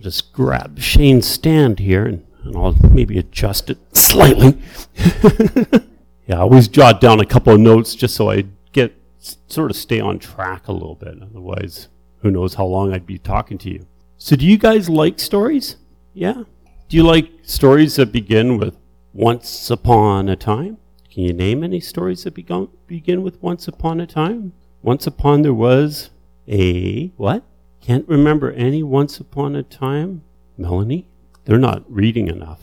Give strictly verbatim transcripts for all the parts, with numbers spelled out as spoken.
just grab Shane's stand here, and, and I'll maybe adjust it slightly. Yeah, I always jot down a couple of notes just so I get sort of stay on track a little bit. Otherwise, who knows how long I'd be talking to you. So do you guys like stories? Yeah? Do you like stories that begin with once upon a time? Can you name any stories that begin, begin with once upon a time? Once upon there was a, what? Can't remember any once upon a time? Melanie? They're not reading enough.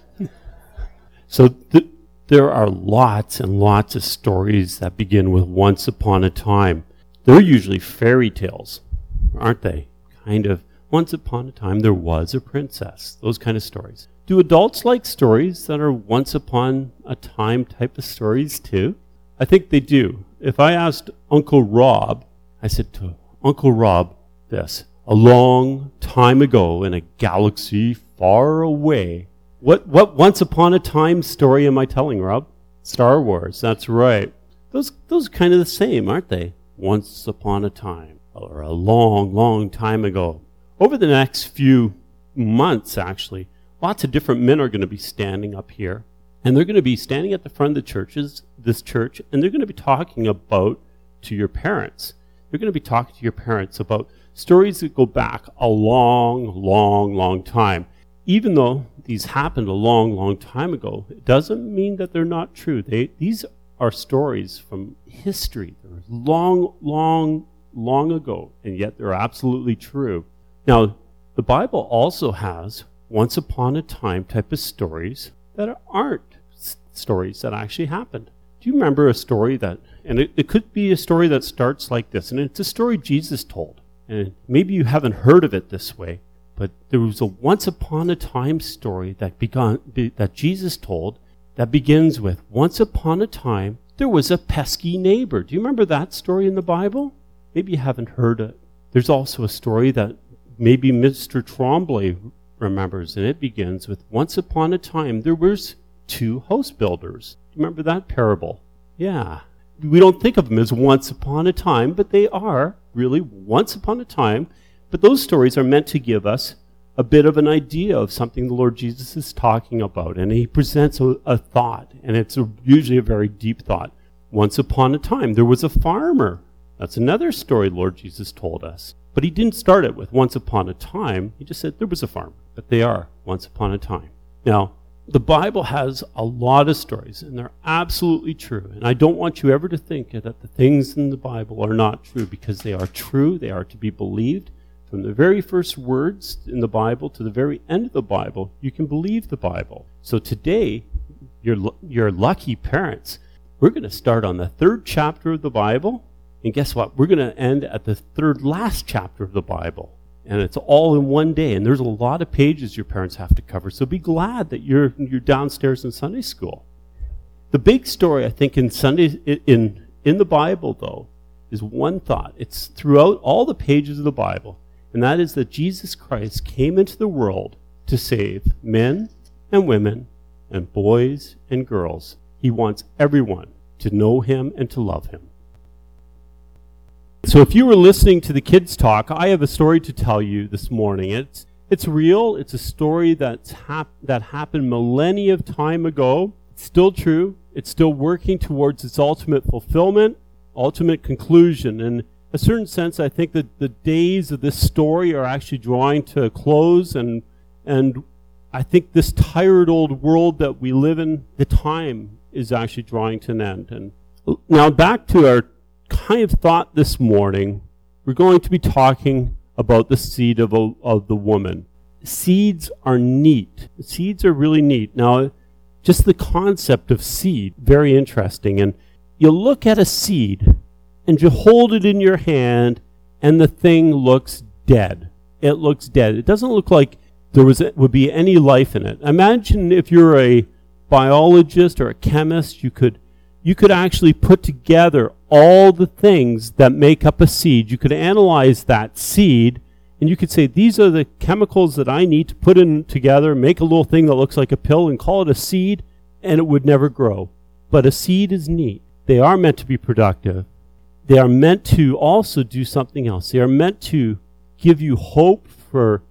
So th- there are lots and lots of stories that begin with once upon a time. They're usually fairy tales, aren't they? Kind of, once upon a time there was a princess. Those kind of stories. Do adults like stories that are once upon a time type of stories too? I think they do. If I asked Uncle Rob, I said to Uncle Rob this, a long time ago in a galaxy far away. What what once upon a time story am I telling, Rob? Star Wars, that's right. Those those are kind of the same, aren't they? Once upon a time, or a long, long time ago. Over the next few months, actually, lots of different men are going to be standing up here, and they're going to be standing at the front of the churches, this church, and they're going to be talking about to your parents. They're going to be talking to your parents about stories that go back a long, long, long time. Even though these happened a long, long time ago, it doesn't mean that they're not true. They, these are stories from history. They're long, long, long ago, and yet they're absolutely true. Now, the Bible also has once upon a time type of stories that aren't s- stories that actually happened. Do you remember a story that, and it, it could be a story that starts like this, and it's a story Jesus told. And maybe you haven't heard of it this way, but there was a once upon a time story that began, be, that Jesus told that begins with, once upon a time, there was a pesky neighbor. Do you remember that story in the Bible? Maybe you haven't heard it. There's also a story that maybe Mister Tremblay remembers, and it begins with, once upon a time, there was two house builders. Do you remember that parable? Yeah. We don't think of them as once upon a time, but they are really once upon a time. But those stories are meant to give us a bit of an idea of something the Lord Jesus is talking about. And he presents a, a thought, and it's a, usually a very deep thought. Once upon a time, there was a farmer. That's another story Lord Jesus told us. But he didn't start it with once upon a time. He just said there was a farmer. But they are once upon a time. Now, the Bible has a lot of stories, and they're absolutely true. And I don't want you ever to think that the things in the Bible are not true, because they are true. They are to be believed. From the very first words in the Bible to the very end of the Bible, you can believe the Bible. So today, you're, you're lucky parents. We're going to start on the third chapter of the Bible. And guess what? We're going to end at the third last chapter of the Bible. And it's all in one day. And there's a lot of pages your parents have to cover. So be glad that you're you're downstairs in Sunday school. The big story, I think, in Sunday in in the Bible, though, is one thought. It's throughout all the pages of the Bible. And that is that Jesus Christ came into the world to save men and women and boys and girls. He wants everyone to know him and to love him. So if you were listening to the kids talk, I have a story to tell you this morning. It's it's real. It's a story that's hap- that happened millennia of time ago. It's still true. It's still working towards its ultimate fulfillment, ultimate conclusion. And in a certain sense, I think that the days of this story are actually drawing to a close, and and I think this tired old world that we live in, the time is actually drawing to an end. And now back to our kind of thought this morning. We're going to be talking about the seed of, a, of the woman. Seeds are neat. Seeds are really neat. Now, just the concept of seed, very interesting. And you look at a seed, and you hold it in your hand, and the thing looks dead. It looks dead. It doesn't look like there was would be any life in it. Imagine if you're a biologist or a chemist, you could you could actually put together all the things that make up a seed. You could analyze that seed, and you could say, these are the chemicals that I need to put in together, make a little thing that looks like a pill, and call it a seed, and it would never grow. But a seed is neat. They are meant to be productive. They are meant to also do something else. They are meant to give you hope for,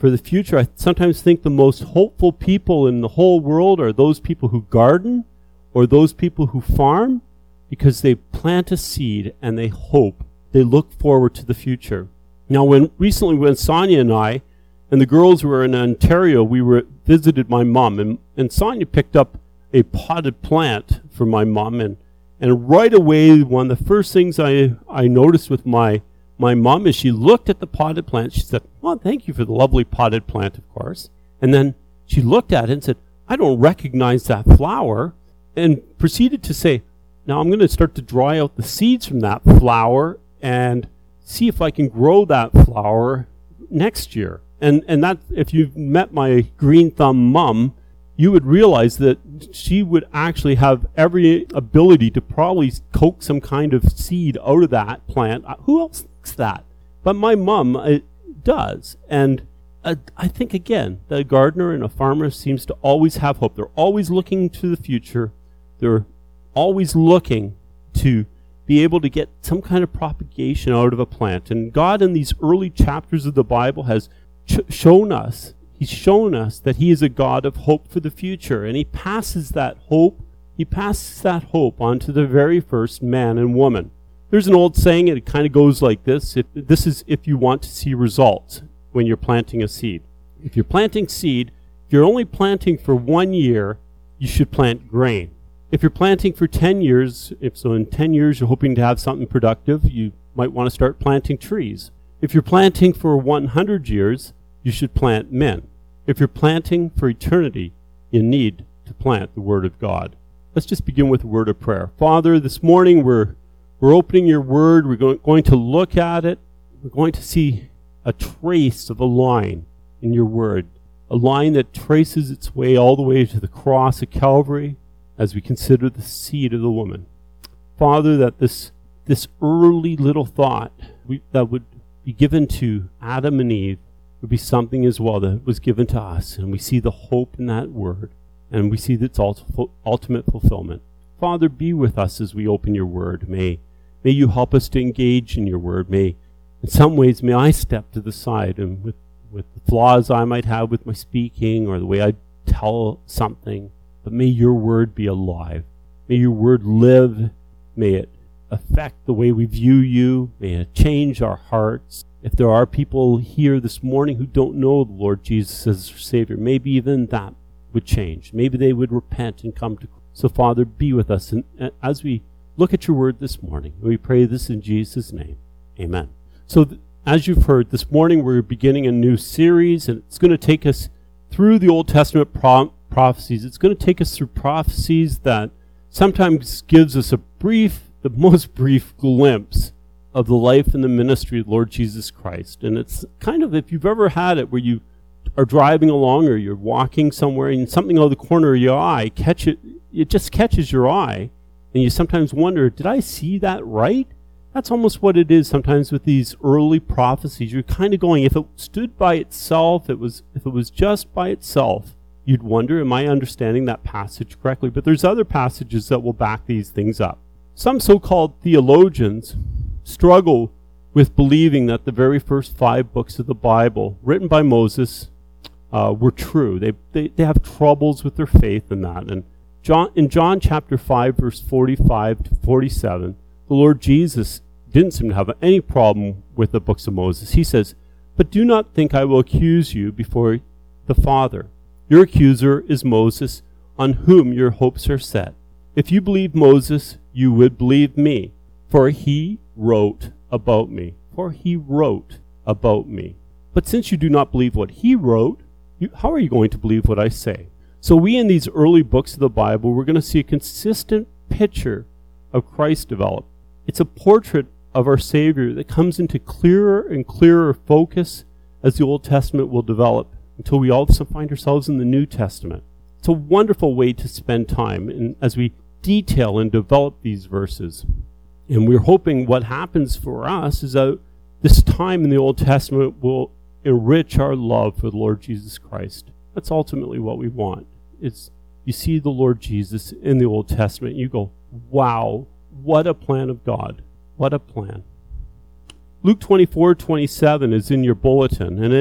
for the future. I sometimes think the most hopeful people in the whole world are those people who garden or those people who farm, because they plant a seed and they hope. They look forward to the future. Now, when recently when Sonia and I and the girls were in Ontario, we were visited my mom, and, and Sonia picked up a potted plant for my mom, and, and right away, one of the first things I, I noticed with my my mom is she looked at the potted plant. She said, "Well, thank you for the lovely potted plant, of course." And then she looked at it and said, "I don't recognize that flower," and proceeded to say, "Now I'm going to start to dry out the seeds from that flower and see if I can grow that flower next year." And and that, if you've met my green thumb mom, you would realize that she would actually have every ability to probably coax some kind of seed out of that plant. Uh, Who else thinks that? But my mom uh, does. And uh, I think, again, that a gardener and a farmer seems to always have hope. They're always looking to the future. They're always looking to be able to get some kind of propagation out of a plant. And God, in these early chapters of the Bible, has ch- shown us, He's shown us that He is a God of hope for the future. And He passes that hope, He passes that hope on to the very first man and woman. There's an old saying, and it kind of goes like this. If, this is if you want to see results when you're planting a seed. If you're planting seed, if you're only planting for one year, you should plant grain. If you're planting for ten years, if so in ten years you're hoping to have something productive, you might want to start planting trees. If you're planting for one hundred years, you should plant men. If you're planting for eternity, you need to plant the Word of God. Let's just begin with a word of prayer. Father, this morning we're we're opening your Word. We're going, going to look at it. We're going to see a trace of a line in your Word, a line that traces its way all the way to the cross of Calvary, as we consider the seed of the woman. Father, that this this early little thought we, that would be given to Adam and Eve would be something as well that was given to us. And we see the hope in that word, and we see its ultimate fulfillment. Father, be with us as we open your word. May, may you help us to engage in your word. May, in some ways, may I step to the side, and with, with the flaws I might have with my speaking or the way I tell something, but may your word be alive. May your word live. May it affect the way we view you. May it change our hearts. If there are people here this morning who don't know the Lord Jesus as their Savior, maybe even that would change. Maybe they would repent and come to Christ. So, Father, be with us. And as we look at your word this morning, we pray this in Jesus' name. Amen. So, th- as you've heard, this morning we're beginning a new series, and it's going to take us through the Old Testament pro- prophecies. It's going to take us through prophecies that sometimes gives us a brief, the most brief glimpse of the life and the ministry of Lord Jesus Christ. And it's kind of, if you've ever had it, where you are driving along or you're walking somewhere and something out of the corner of your eye, catch it, it just catches your eye, and you sometimes wonder, did I see that right? That's almost what it is sometimes with these early prophecies. You're kind of going, if it stood by itself, it was if it was just by itself, you'd wonder, am I understanding that passage correctly? But there's other passages that will back these things up. Some so-called theologians struggle with believing that the very first five books of the Bible, written by Moses, uh, were true. They, they they have troubles with their faith in that. And John in John chapter five, verse forty-five to forty-seven, the Lord Jesus didn't seem to have any problem with the books of Moses. He says, "But do not think I will accuse you before the Father. Your accuser is Moses, on whom your hopes are set. If you believe Moses, you would believe me, for he wrote about me. For he wrote about me. But since you do not believe what he wrote, you, how are you going to believe what I say?" So we, in these early books of the Bible, we're going to see a consistent picture of Christ develop. It's a portrait of our Savior that comes into clearer and clearer focus as the Old Testament will develop, until we also find ourselves in the New Testament. It's a wonderful way to spend time in, as we detail and develop these verses. And we're hoping what happens for us is that this time in the Old Testament will enrich our love for the Lord Jesus Christ. That's ultimately what we want. It's, you see the Lord Jesus in the Old Testament, and you go, wow, what a plan of God. What a plan. Luke twenty-four twenty-seven is in your bulletin, and it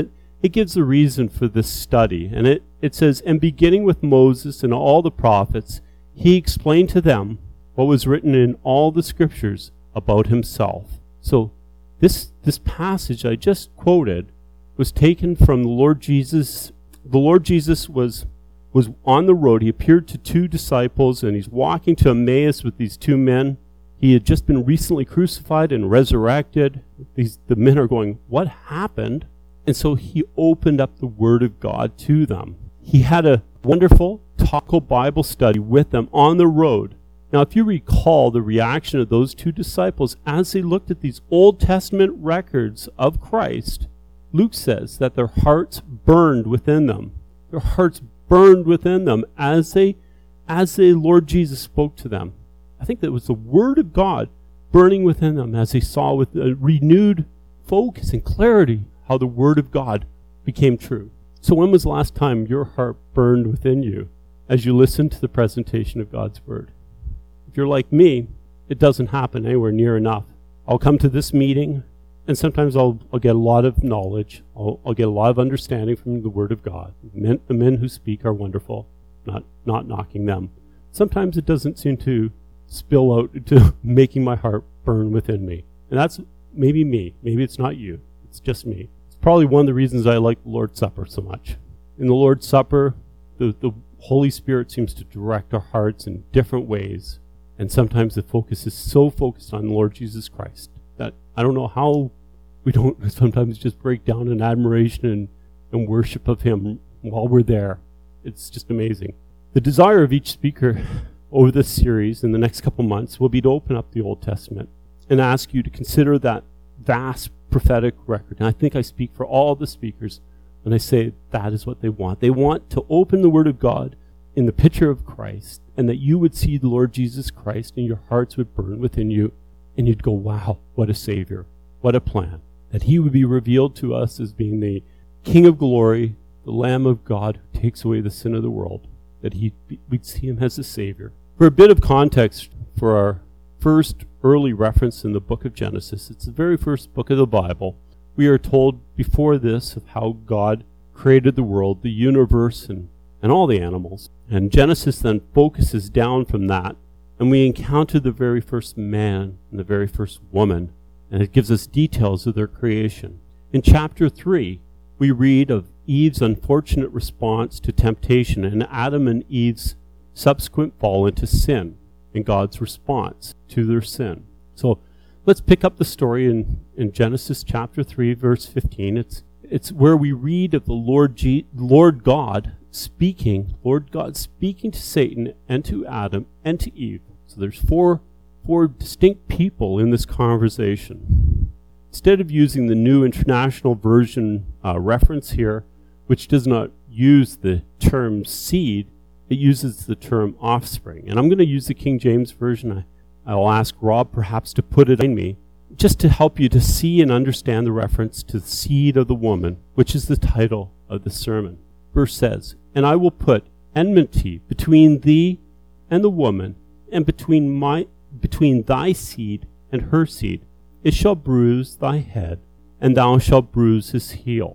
it gives a reason for this study. And it, it says, and beginning with Moses and all the prophets, he explained to them what was written in all the scriptures about himself. So this this passage I just quoted was taken from the Lord Jesus. The Lord Jesus was was on the road. He appeared to two disciples, and he's walking to Emmaus with these two men. He had just been recently crucified and resurrected. These the men are going, what happened? And so he opened up the Word of God to them. He had a wonderful topical Bible study with them on the road. Now, if you recall the reaction of those two disciples as they looked at these Old Testament records of Christ, Luke says that their hearts burned within them. Their hearts burned within them as they, as the Lord Jesus spoke to them. I think that it was the Word of God burning within them as they saw with a renewed focus and clarity how the Word of God became true. So when was the last time your heart burned within you as you listened to the presentation of God's Word? If you're like me, it doesn't happen anywhere near enough. I'll come to this meeting, and sometimes I'll, I'll get a lot of knowledge. I'll, I'll get a lot of understanding from the Word of God. Men, the men who speak are wonderful, not, not knocking them. Sometimes it doesn't seem to spill out into making my heart burn within me. And that's maybe me. Maybe it's not you. It's just me. It's probably one of the reasons I like the Lord's Supper so much. In the Lord's Supper, the, the Holy Spirit seems to direct our hearts in different ways. And sometimes the focus is so focused on the Lord Jesus Christ that I don't know how we don't sometimes just break down in admiration and, and worship of Him while we're there. It's just amazing. The desire of each speaker over this series in the next couple months will be to open up the Old Testament and ask you to consider that vast prophetic record. And I think I speak for all the speakers when I say that is what they want. They want to open the Word of God in the picture of Christ, and that you would see the Lord Jesus Christ and your hearts would burn within you, and you'd go, wow, what a Savior, what a plan. That He would be revealed to us as being the King of glory, the Lamb of God who takes away the sin of the world, that he, we'd see Him as a Savior. For a bit of context for our first early reference in the book of Genesis, it's the very first book of the Bible. We are told before this of how God created the world, the universe, and, and all the animals. And Genesis then focuses down from that, and we encounter the very first man and the very first woman, and it gives us details of their creation. In chapter three, we read of Eve's unfortunate response to temptation and Adam and Eve's subsequent fall into sin and God's response to their sin. So let's pick up the story in, in Genesis chapter three, verse fifteen. It's it's where we read of the Lord G, Lord God speaking, Lord God speaking to Satan and to Adam and to Eve. So there's four four distinct people in this conversation. Instead of using the New International Version uh, reference here, which does not use the term seed, it uses the term offspring. And I'm going to use the King James Version. I, I'll ask Rob perhaps to put it in me, just to help you to see and understand the reference to the seed of the woman, which is the title of the sermon. Verse says, and I will put enmity between thee and the woman, and between my between thy seed and her seed. It shall bruise thy head, and thou shalt bruise his heel.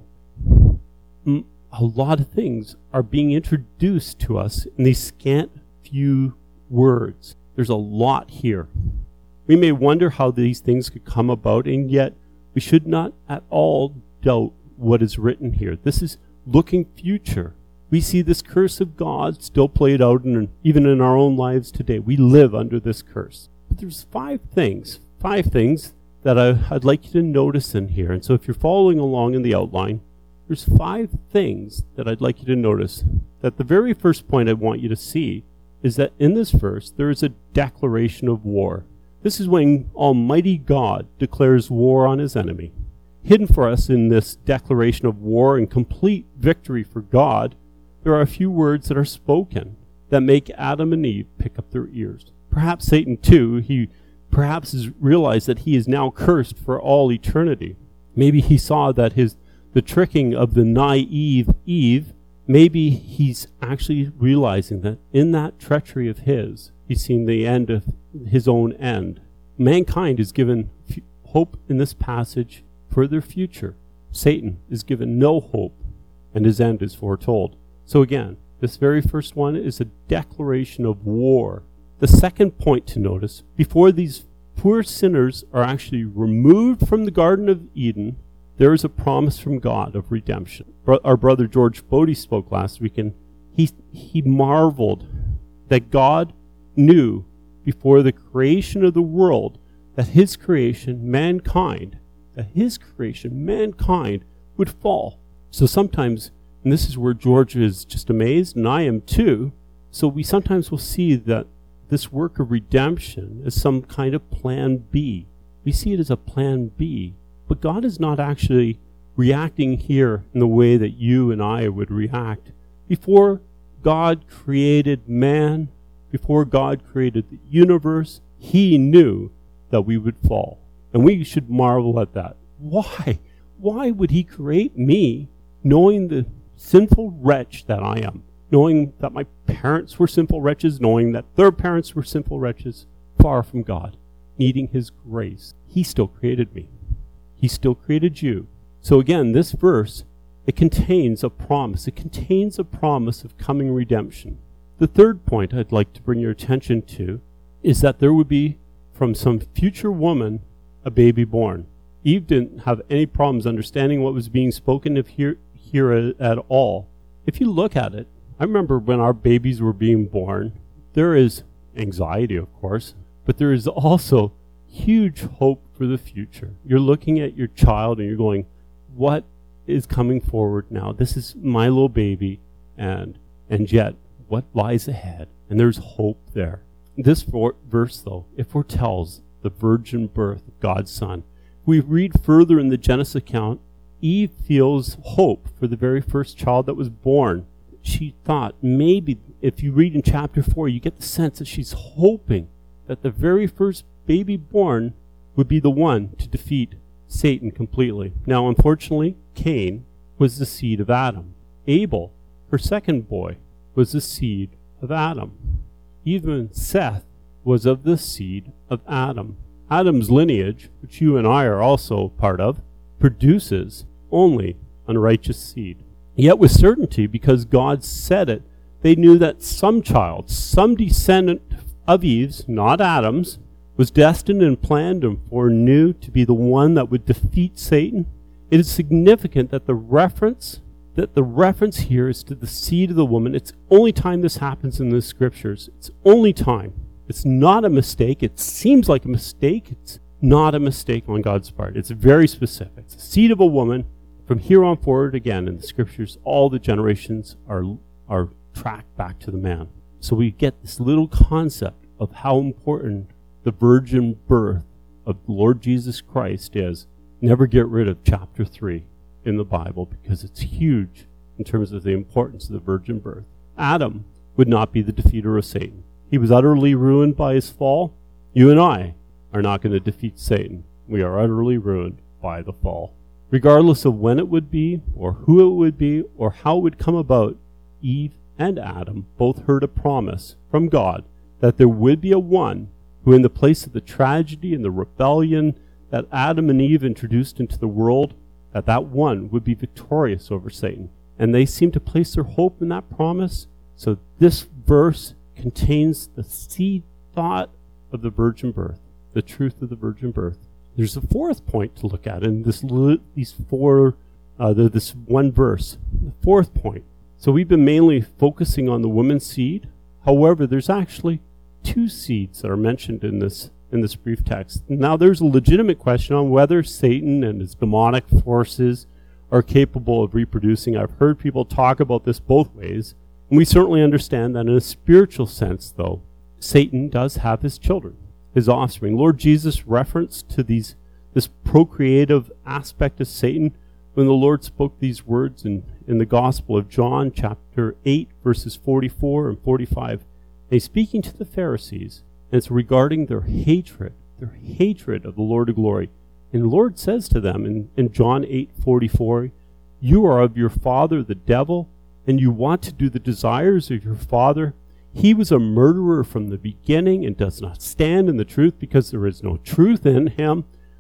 Mm, a lot of things are being introduced to us in these scant few words. There's a lot here. We may wonder how these things could come about, and yet we should not at all doubt what is written here. This is looking future. We see this curse of God still played out in, even in our own lives today. We live under this curse. But there's five things, five things that I, I'd like you to notice in here. And so if you're following along in the outline, there's five things that I'd like you to notice. That the very first point I want you to see is that in this verse, there is a declaration of war. This is when Almighty God declares war on His enemy. Hidden for us in this declaration of war and complete victory for God, there are a few words that are spoken that make Adam and Eve pick up their ears. Perhaps Satan too, he perhaps has realized that he is now cursed for all eternity. Maybe he saw that his the tricking of the naive Eve, maybe he's actually realizing that in that treachery of his, he's seen the end of his own end. Mankind is given f- hope in this passage for their future. Satan is given no hope, and his end is foretold. So again, this very first one is a declaration of war. The second point to notice, before these poor sinners are actually removed from the Garden of Eden, there is a promise from God of redemption. Bro- our brother George Bodie spoke last week, and he, he marveled that God knew before the creation of the world that his creation, mankind, that his creation, mankind, would fall. So sometimes, and this is where George is just amazed, and I am too, so we sometimes will see that this work of redemption is some kind of plan B. We see it as a plan B, but God is not actually reacting here in the way that you and I would react. Before God created man, before God created the universe, he knew that we would fall. And we should marvel at that. Why? Why would he create me knowing the sinful wretch that I am? Knowing that my parents were sinful wretches, knowing that their parents were sinful wretches, far from God, needing his grace. He still created me. He still created you. So again, this verse, it contains a promise. It contains a promise of coming redemption. The third point I'd like to bring your attention to is that there would be, from some future woman, a baby born. Eve didn't have any problems understanding what was being spoken of here, here at all. If you look at it, I remember when our babies were being born, there is anxiety, of course, but there is also huge hope for the future. You're looking at your child and you're going, what is coming forward now? This is my little baby, and and yet, what lies ahead? And there's hope there. This for, verse, though, it foretells the virgin birth of God's Son. We read further in the Genesis account, Eve feels hope for the very first child that was born. She thought maybe, if you read in chapter four, you get the sense that she's hoping that the very first baby born would be the one to defeat Satan completely. Now, unfortunately, Cain was the seed of Adam. Abel, her second boy, was the seed of Adam. Even Seth was of the seed of Adam. Adam's lineage, which you and I are also part of, produces only unrighteous seed. Yet with certainty, because God said it, they knew that some child, some descendant of Eve's, not Adam's, was destined and planned and foreknew to be the one that would defeat Satan. It is significant that the reference that the reference here is to the seed of the woman. It's the only time this happens in the scriptures. It's only time. It's not a mistake. It seems like a mistake. It's not a mistake on God's part. It's very specific. It's the seed of a woman. From here on forward, again, in the scriptures, all the generations are, are tracked back to the man. So we get this little concept of how important the virgin birth of the Lord Jesus Christ is. Never get rid of chapter three in the Bible, because it's huge in terms of the importance of the virgin birth. Adam would not be the defeater of Satan. He was utterly ruined by his fall. You and I are not going to defeat Satan. We are utterly ruined by the fall. Regardless of when it would be, or who it would be, or how it would come about, Eve and Adam both heard a promise from God that there would be a one who, in the place of the tragedy and the rebellion that Adam and Eve introduced into the world, that that one would be victorious over Satan. And they seem to place their hope in that promise. So this verse contains the seed thought of the virgin birth, the truth of the virgin birth. There's a fourth point to look at in this these four, uh, the, this one verse. The fourth point. So we've been mainly focusing on the woman's seed. However, there's actually two seeds that are mentioned in this in this brief text. Now, there's a legitimate question on whether Satan and his demonic forces are capable of reproducing. I've heard people talk about this both ways. And we certainly understand that in a spiritual sense, though, Satan does have his children, his offspring. Lord Jesus referenced to these this procreative aspect of Satan when the Lord spoke these words in, in the Gospel of John, chapter eight, verses forty-four and forty-five. And he's speaking to the Pharisees, and it's regarding their hatred, their hatred of the Lord of glory. And the Lord says to them in, in John eight forty-four, "You are of your father the devil, and you want to do the desires of your father. He was a murderer from the beginning and does not stand in the truth, because there is no truth in him.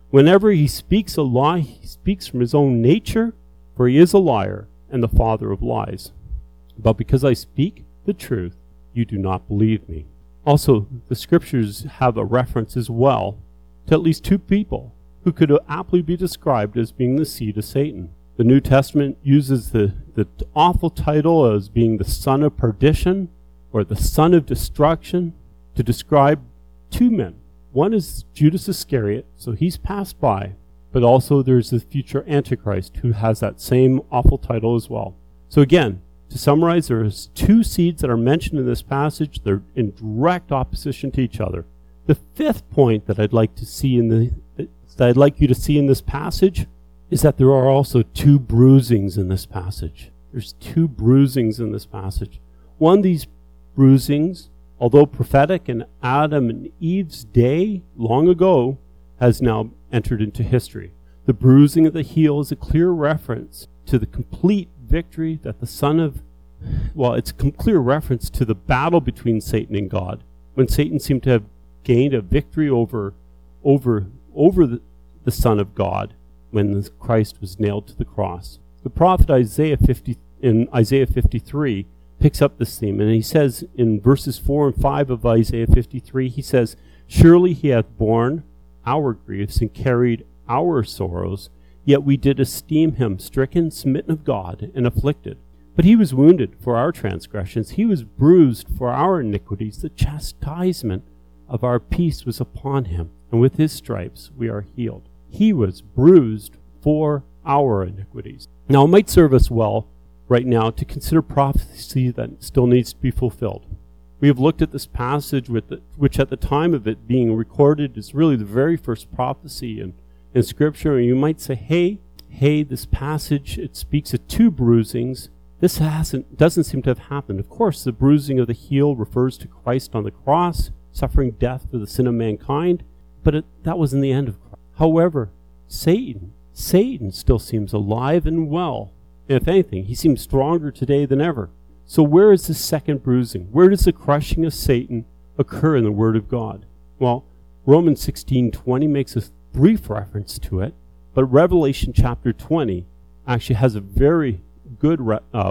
Whenever he speaks a lie, he speaks from his own nature, for he is a liar and the father of lies. But because I speak the truth, you do not believe me. Also, the scriptures have a reference as well to at least two people who could aptly be described as being the seed of Satan. The New Testament uses the, the awful title as being the son of perdition or the son of destruction to describe two men. One is Judas Iscariot, so he's passed by, but also there's the future Antichrist who has that same awful title as well. So again, to summarize, there's two seeds that are mentioned in this passage. They're in direct opposition to each other. The fifth point that I'd like to see in the that I'd like you to see in this passage is that there are also two bruisings in this passage. There's two bruisings in this passage. One of these bruisings, although prophetic in Adam and Eve's day long ago, has now entered into history. The bruising of the heel is a clear reference to the complete victory that the Son of, well, it's a clear reference to the battle between Satan and God, when Satan seemed to have gained a victory over, over, over the, the Son of God when Christ was nailed to the cross. The prophet Isaiah fifty in Isaiah fifty-three picks up this theme, and he says in verses four and five of Isaiah fifty-three, he says, "Surely he hath borne our griefs and carried our sorrows, yet we did esteem him stricken, smitten of God, and afflicted. But he was wounded for our transgressions, he was bruised for our iniquities. The chastisement of our peace was upon him, and with his stripes we are healed. He was bruised for our iniquities." Now it might serve us well right now to consider prophecy that still needs to be fulfilled. We have looked at this passage with the, which at the time of it being recorded is really the very first prophecy in, in Scripture. And you might say, hey, hey, this passage, it speaks of two bruisings. This hasn't doesn't seem to have happened. Of course, the bruising of the heel refers to Christ on the cross, suffering death for the sin of mankind, but it, that wasn't the end of Christ. However, Satan, Satan still seems alive and well. And if anything, he seems stronger today than ever. So where is this second bruising? Where does the crushing of Satan occur in the Word of God? Well, Romans sixteen twenty makes a brief reference to it, but Revelation chapter twenty actually has a very good, uh,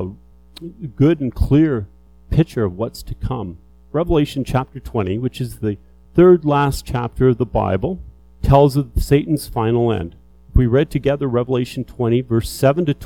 good and clear picture of what's to come. Revelation chapter twenty, which is the third last chapter of the Bible, tells of Satan's final end. If we read together Revelation twenty, verse seven to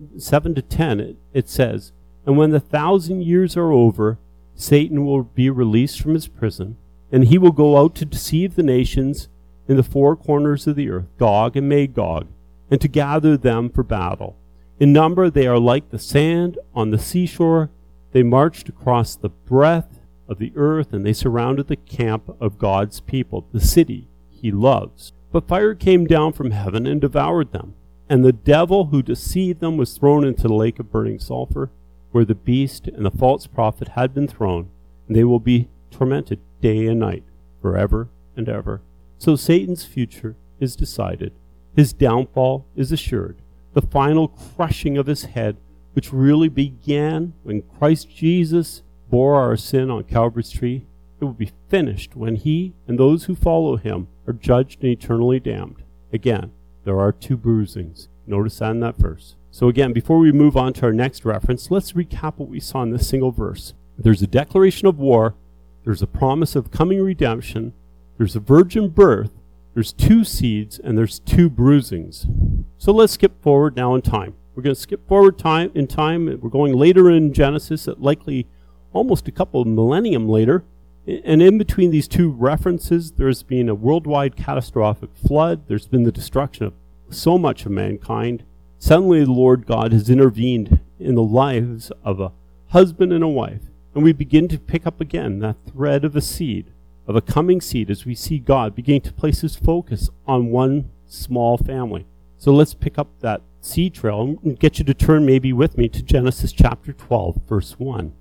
ten, it, it says, "And when the thousand years are over, Satan will be released from his prison, and he will go out to deceive the nations in the four corners of the earth, Gog and Magog, and to gather them for battle. In number they are like the sand on the seashore. They marched across the breadth of the earth, and they surrounded the camp of God's people, the city he loves. But fire came down from heaven and devoured them. And the devil who deceived them was thrown into the lake of burning sulfur, where the beast and the false prophet had been thrown, and they will be tormented day and night, forever and ever." So Satan's future is decided. His downfall is assured. The final crushing of his head, which really began when Christ Jesus bore our sin on Calvary's tree, it will be finished when he and those who follow him are judged and eternally damned. Again, there are two bruisings. Notice that in that verse. So again, before we move on to our next reference, let's recap what we saw in this single verse. There's a declaration of war. There's a promise of coming redemption. There's a virgin birth. There's two seeds, and there's two bruisings. So let's skip forward now in time. We're going to skip forward time in time. We're going later in Genesis, at likely almost a couple of millennium later. And in between these two references, there's been a worldwide catastrophic flood. There's been the destruction of so much of mankind. Suddenly the Lord God has intervened in the lives of a husband and a wife. And we begin to pick up again that thread of a seed, of a coming seed, as we see God beginning to place his focus on one small family. So let's pick up that seed trail and get you to turn maybe with me to Genesis chapter twelve, verse one.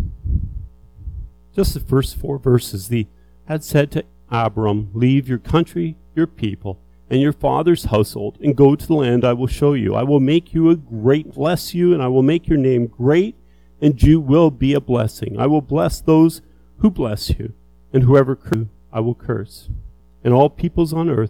Just the first four verses. "The had said to Abram, Leave your country, your people, and your father's household, and go to the land I will show you. I will make you a great, bless you, and I will make your name great, and you will be a blessing. I will bless those who bless you, and whoever curses you, I will curse. And all peoples on earth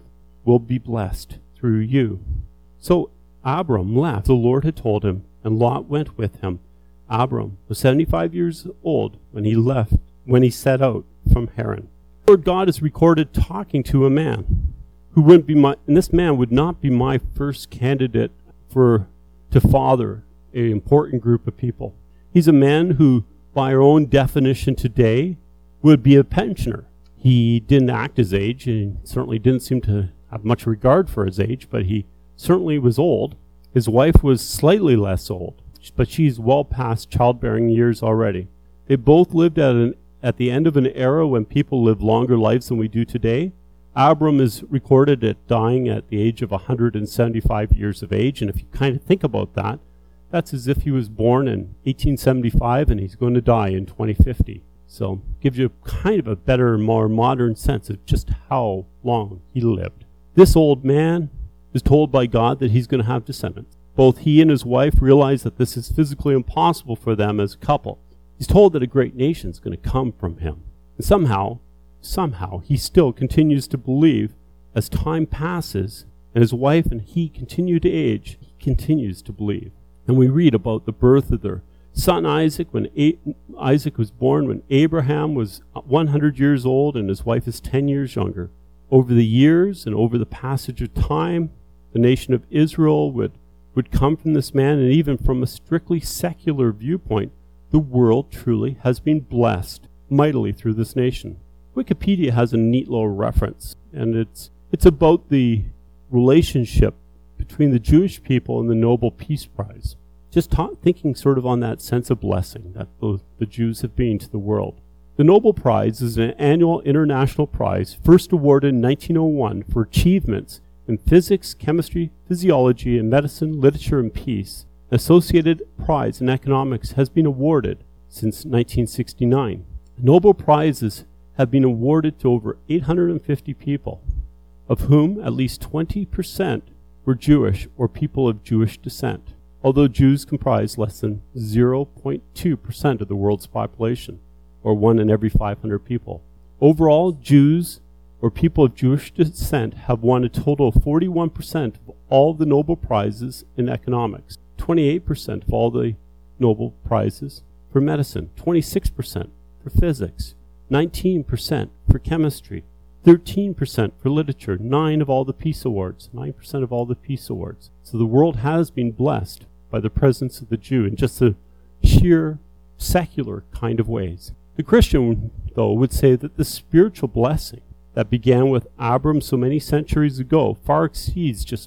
will be blessed through you. So Abram left. The Lord had told him, and Lot went with him. Abram was seventy-five years old when he left, when he set out from Haran. The Lord God is recorded talking to a man who wouldn't be my, and this man would not be my first candidate for to father an important group of people. He's a man who, by our own definition today, would be a pensioner. He didn't act his age, and certainly didn't seem to have much regard for his age, but he certainly was old. His wife was slightly less old, but she's well past childbearing years already. They both lived at an at the end of an era when people live longer lives than we do today. Abram is recorded at dying at the age of one hundred seventy-five years of age, and if you kind of think about that, that's as if he was born in eighteen seventy-five and he's going to die in twenty fifty. So gives you kind of a better, more modern sense of just how long he lived. This old man is told by God that he's going to have descendants. Both he and his wife realize that this is physically impossible for them as a couple. He's told that a great nation is going to come from him. And somehow, somehow, he still continues to believe as time passes and his wife and he continue to age, he continues to believe. And we read about the birth of their son Isaac, when A- Isaac was born when Abraham was one hundred years old and his wife is ten years younger. Over the years and over the passage of time, the nation of Israel would, would come from this man, and even from a strictly secular viewpoint, the world truly has been blessed mightily through this nation. Wikipedia has a neat little reference, and it's it's about the relationship between the Jewish people and the Nobel Peace Prize. Just ta- thinking sort of on that sense of blessing that the, the Jews have been to the world. The Nobel Prize is an annual international prize first awarded in nineteen oh one for achievements in physics, chemistry, physiology, and medicine, literature, and peace. An associated prize in economics has been awarded since nineteen sixty-nine. Nobel Prizes have been awarded to over eight hundred fifty people, of whom at least twenty percent were Jewish or people of Jewish descent, although Jews comprise less than zero point two percent of the world's population, or one in every five hundred people. Overall, Jews or people of Jewish descent have won a total of forty-one percent of all the Nobel Prizes in economics, twenty-eight percent of all the Nobel Prizes for medicine, twenty-six percent for physics, nineteen percent for chemistry, thirteen percent for literature, nine of all the peace awards, nine percent of all the peace awards. So the world has been blessed by the presence of the Jew in just the sheer secular kind of ways. The Christian, though, would say that the spiritual blessing that began with Abram so many centuries ago far exceeds just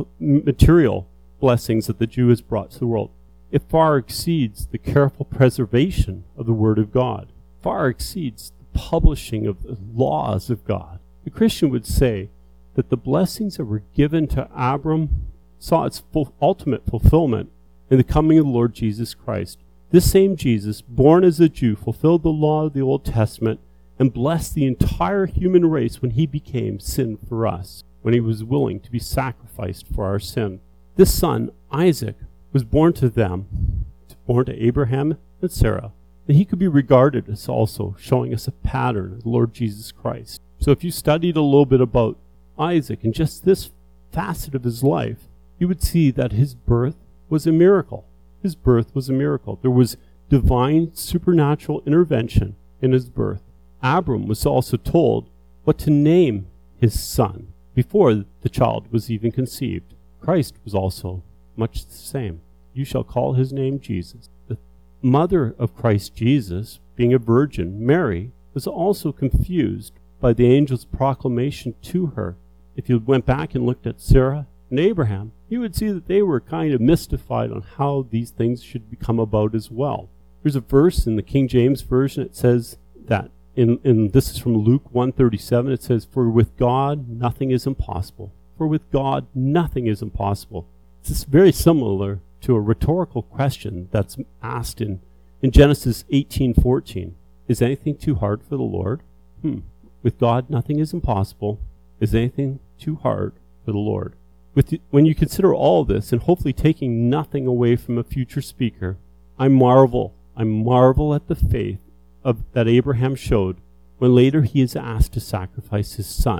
material blessings that the Jew has brought to the world. It far exceeds the careful preservation of the Word of God, far exceeds the publishing of the laws of God. The Christian would say that the blessings that were given to Abram saw its full, ultimate fulfillment in the coming of the Lord Jesus Christ. This same Jesus, born as a Jew, fulfilled the law of the Old Testament and blessed the entire human race when he became sin for us, when he was willing to be sacrificed for our sin. This son, Isaac, was born to them, born to Abraham and Sarah, and he could be regarded as also showing us a pattern of the Lord Jesus Christ. So if you studied a little bit about Isaac and just this facet of his life, you would see that his birth was a miracle. His birth was a miracle. There was divine supernatural intervention in his birth. Abram was also told what to name his son before the child was even conceived. Christ was also much the same. You shall call his name Jesus. The mother of Christ Jesus, being a virgin, Mary, was also confused by the angel's proclamation to her. If you went back and looked at Sarah and Abraham, you would see that they were kind of mystified on how these things should become about as well. There's a verse in the King James Version. It says that, in, in this is from Luke one thirty-seven, it says, "For with God nothing is impossible. For with God nothing is impossible." It's very similar to a rhetorical question that's asked in, in Genesis eighteen fourteen. Is anything too hard for the Lord? Hmm. With God nothing is impossible. Is anything too hard for the Lord? With the, when you consider all this, and hopefully taking nothing away from a future speaker, I marvel, I marvel at the faith of, that Abraham showed when later he is asked to sacrifice his son.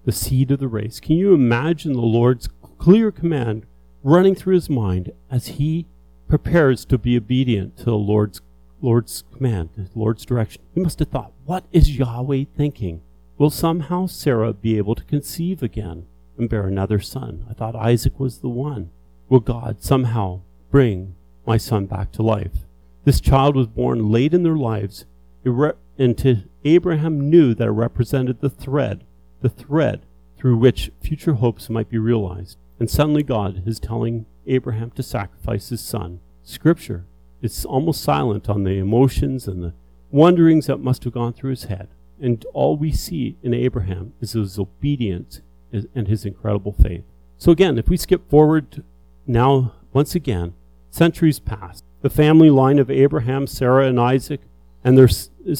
the seed of the race. Can you imagine the Lord's clear command running through his mind as he prepares to be obedient to the Lord's Lord's command, the Lord's direction? He must have thought, what is Yahweh thinking? Will somehow Sarah be able to conceive again and bear another son? I thought Isaac was the one. Will God somehow bring my son back to life? This child was born late in their lives, and to Abraham knew that it represented the thread, the thread through which future hopes might be realized. And suddenly God is telling Abraham to sacrifice his son. Scripture is almost silent on the emotions and the wonderings that must have gone through his head. And all we see in Abraham is his obedience and his incredible faith. So again, if we skip forward now, once again, centuries past, the family line of Abraham, Sarah, and Isaac, and their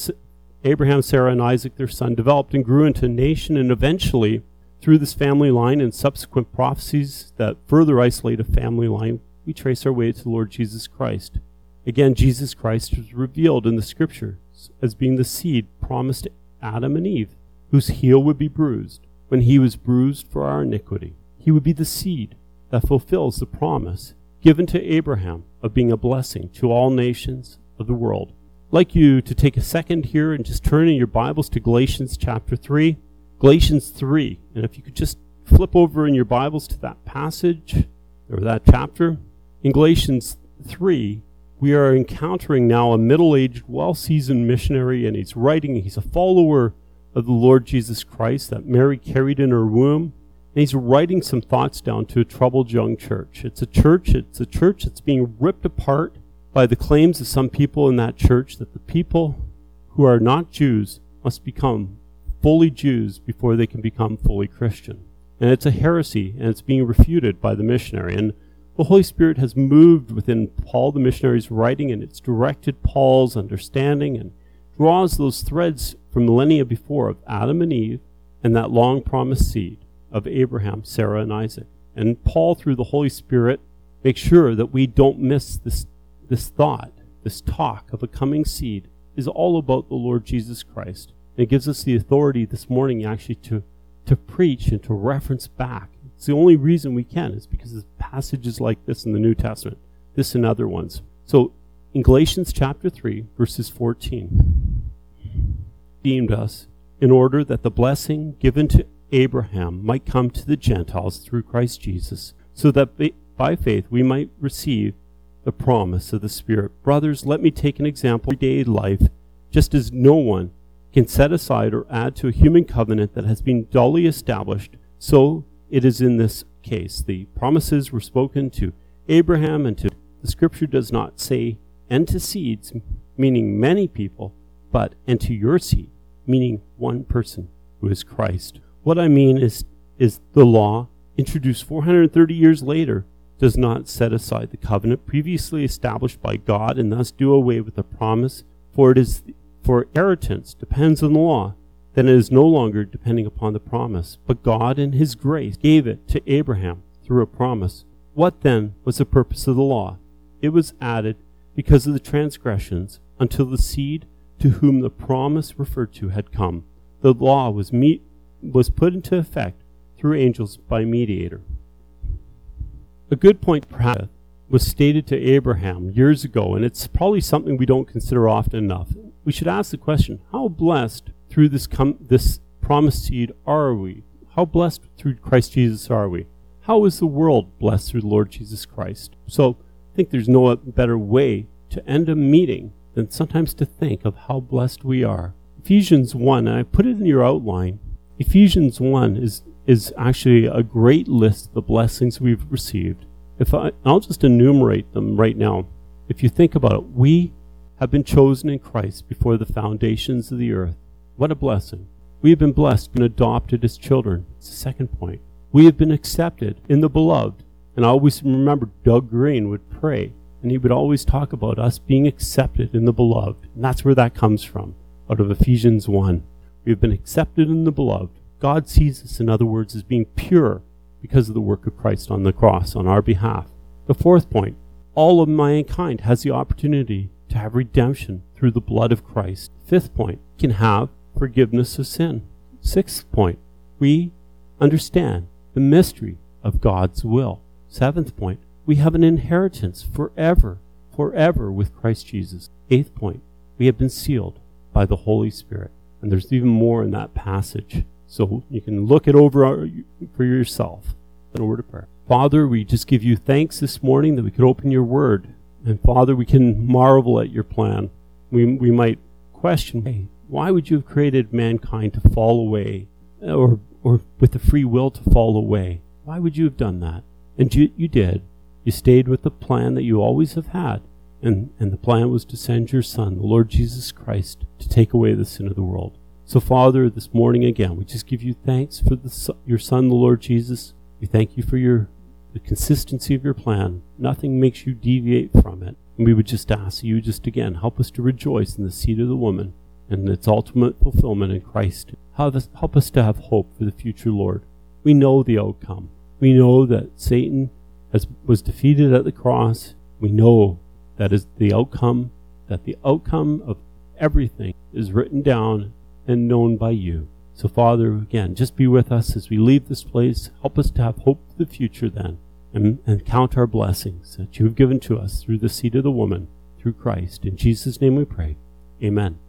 Abraham, Sarah, and Isaac, their son, developed and grew into a nation, and eventually, through this family line and subsequent prophecies that further isolate a family line, we trace our way to the Lord Jesus Christ. Again, Jesus Christ was revealed in the Scriptures as being the seed promised to Adam and Eve, whose heel would be bruised. When he was bruised for our iniquity, he would be the seed that fulfills the promise given to Abraham of being a blessing to all nations of the world. I'd like you to take a second here and just turn in your Bibles to Galatians chapter three. Galatians three. And if you could just flip over in your Bibles to that passage or that chapter. In Galatians three, we are encountering now a middle-aged, well-seasoned missionary, and he's writing, he's a follower of the Lord Jesus Christ that Mary carried in her womb. And he's writing some thoughts down to a troubled young church. It's a church, it's a church that's being ripped apart by the claims of some people in that church that the people who are not Jews must become fully Jews before they can become fully Christian. And it's a heresy, and it's being refuted by the missionary. And the Holy Spirit has moved within Paul, the missionary's writing, and it's directed Paul's understanding and draws those threads from millennia before of Adam and Eve and that long-promised seed of Abraham, Sarah, and Isaac. And Paul, through the Holy Spirit, makes sure that we don't miss this, this thought, this talk of a coming seed is all about the Lord Jesus Christ. And it gives us the authority this morning actually to, to preach and to reference back. It's the only reason we can is because of passages like this in the New Testament, this and other ones. So in Galatians chapter three, verses fourteen, redeemed us in order that the blessing given to Abraham might come to the Gentiles through Christ Jesus, so that by faith we might receive the promise of the Spirit. Brothers, let me take an example of everyday life, just as no one can set aside or add to a human covenant that has been duly established, so it is in this case. The promises were spoken to Abraham and to the Scripture does not say, and to seeds, meaning many people, but and to your seed, meaning one person, who is Christ. What I mean is, is the law, introduced four hundred thirty years later, does not set aside the covenant previously established by God and thus do away with the promise, for it is for inheritance depends on the law, then it is no longer depending upon the promise. But God in his grace gave it to Abraham through a promise. What then was the purpose of the law? It was added because of the transgressions until the seed to whom the promise referred to had come. The law was meet, was put into effect through angels by mediator. A good point perhaps was stated to Abraham years ago, and it's probably something we don't consider often enough. We should ask the question, how blessed through this com- this promised seed are we? How blessed through Christ Jesus are we? How is the world blessed through the Lord Jesus Christ? So I think there's no better way to end a meeting than sometimes to think of how blessed we are. Ephesians one, and I put it in your outline, Ephesians one is, is actually a great list of the blessings we've received. If I, I'll just enumerate them right now. If you think about it, we have been chosen in Christ before the foundations of the earth. What a blessing. We have been blessed, been adopted as children. It's the second point. We have been accepted in the beloved. And I always remember Doug Green would pray, and he would always talk about us being accepted in the beloved. And that's where that comes from, out of Ephesians one. We have been accepted in the beloved. God sees us, in other words, as being pure because of the work of Christ on the cross on our behalf. The fourth point, all of mankind has the opportunity to have redemption through the blood of Christ. Fifth point, can have forgiveness of sin. Sixth point, we understand the mystery of God's will. Seventh point, we have an inheritance forever, forever with Christ Jesus. Eighth point, we have been sealed by the Holy Spirit. And there's even more in that passage. So you can look it over for yourself. In order to pray. Father, we just give you thanks this morning that we could open your word. And Father, we can marvel at your plan. We, we might question, hey, why would you have created mankind to fall away? Or, or with the free will to fall away? Why would you have done that? And you, you did. You stayed with the plan that you always have had. And, and the plan was to send your Son, the Lord Jesus Christ, to take away the sin of the world. So, Father, this morning again, we just give you thanks for the, your Son, the Lord Jesus. We thank you for your the consistency of your plan. Nothing makes you deviate from it. And we would just ask you just again, help us to rejoice in the seed of the woman and its ultimate fulfillment in Christ. Help us, help us to have hope for the future, Lord. We know the outcome. We know that Satan has, was defeated at the cross. We know that is the outcome, that the outcome of everything is written down and known by you. So, Father, again, just be with us as we leave this place. Help us to have hope for the future then, and, and count our blessings that you have given to us through the seed of the woman, through Christ. In Jesus' name we pray. Amen.